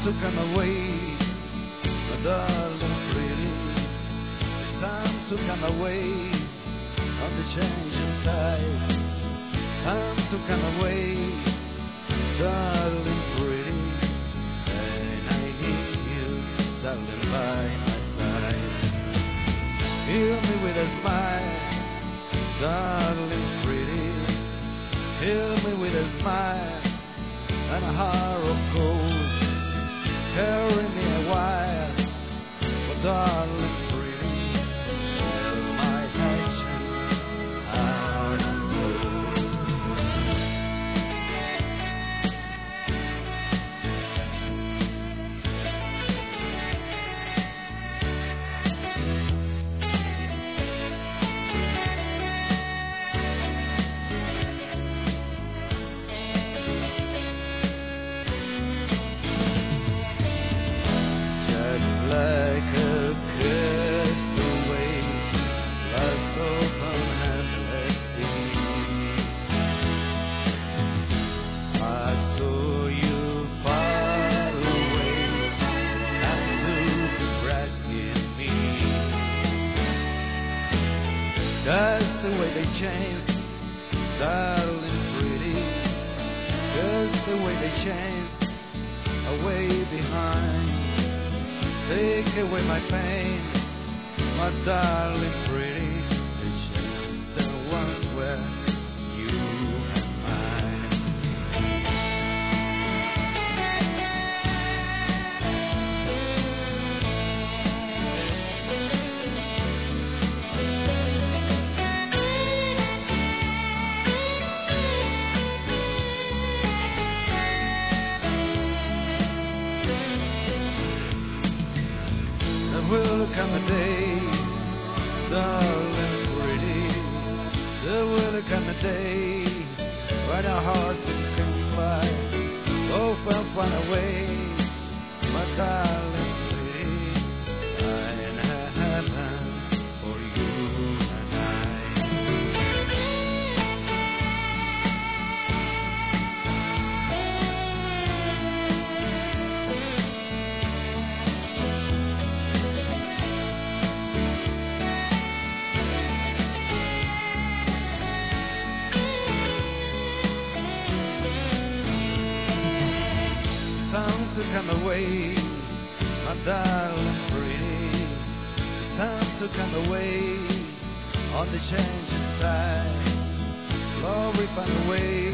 to come away, my darling pretty. It's time to come away on the changing tide. Time to come away, darling pretty. And I need you, darling, by my side. Heal me with a smile, darling pretty. Heal me with a smile and a heart of gold. Carry me a while, but darling pretty, fill my passion, heart and like a castaway, lost upon endless sea. I saw you far away, and took a rescue me. Just the way they changed, darling pretty. Just the way they changed, away behind. Take away my pain, my darling pretty. It's just the one where you and mine. There will come a day, darling pretty. There will come a day when our hearts can fly so far, far away, my darling pretty. I in heaven for you and I. Time to come away, my darling pretty. Time to come away on the changing tide. Glory find a way